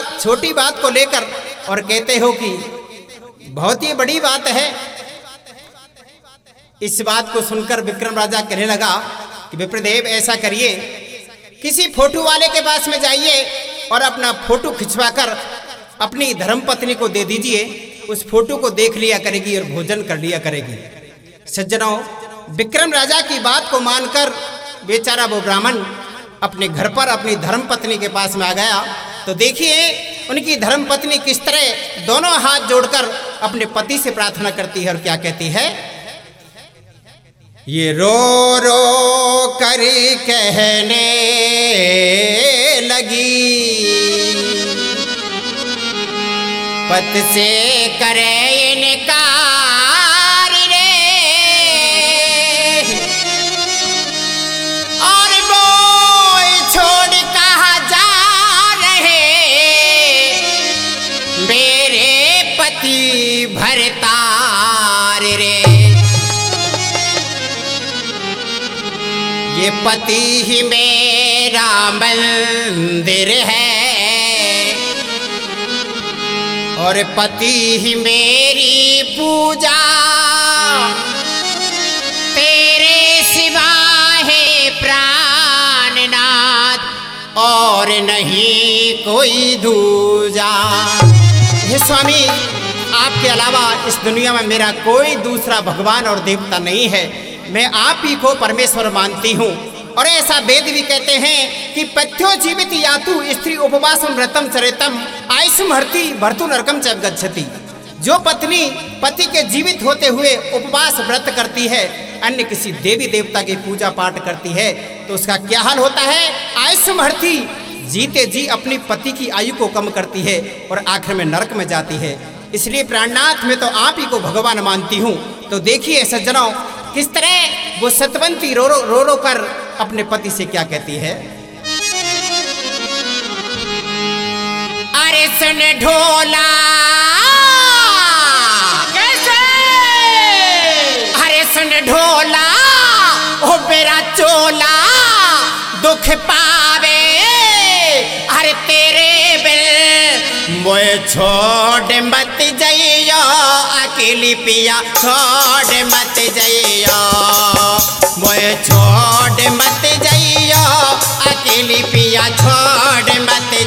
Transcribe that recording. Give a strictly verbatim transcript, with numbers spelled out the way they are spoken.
छोटी बात को लेकर और कहते हो कि बहुत ही बड़ी बात है। इस बात को सुनकर विक्रम राजा कहने लगा कि विप्रदेव ऐसा करिए, किसी फोटो वाले के पास में जाइए और अपना फोटो खिंचवाकर अपनी धर्मपत्नी को दे दीजिए। उस फोटो को देख लिया करेगी और भोजन कर लिया करेगी। सज्जनों, विक्रम राजा की बात को मानकर बेचारा वो ब्राह्मण अपने घर पर अपनी धर्मपत्नी के पास में आ गया। तो देखिए उनकी धर्मपत्नी किस तरह दोनों हाथ जोड़कर अपने पति से प्रार्थना करती है और क्या कहती है। ये रो रो कर कहने लगी, पत से करे इनकार रे, और बोए छोड़ कहाँ जा रहे, मेरे पति भरतार रे। ये पति ही मेरा मंदिर है और पति ही मेरी पूजा, तेरे सिवा है प्राणनाथ और नहीं कोई दूजा। हे स्वामी, आपके अलावा इस दुनिया में मेरा कोई दूसरा भगवान और देवता नहीं है। मैं आप ही को परमेश्वर मानती हूँ। और ऐसा वेद भी कहते हैं कि पथ्यो जीवित यातु स्त्री उपवासम व्रतम चरेतम आयुष्म हरति भर्तु नरकम च गच्छति। जो पत्नी पति के जीवित होते हुए उपवास व्रत करती है, अन्य किसी देवी देवता की पूजा पाठ करती है, तो उसका क्या हाल होता है। आयुष्म हरति, जीते जी अपनी पति की आयु को कम करती है और आखिर में नरक में जाती है। इसलिए प्राणनाथ मैं तो आप ही को भगवान मानती हूँ। तो देखिए सज्जनों, किस तरह वो सतवंती रो रो रो रो कर अपने पति से क्या कहती है। अरे सुन ढोला कैसे, अरे सुन ढोला ओ मेरा चोला दुख पावे, अरे तेरे बिल मोए छोड़ मत जाइयो, अकेली पिया छोड़ मत जाइयो, मोए छोड़ मत जाइयो, अकेली पिया छोड़ मत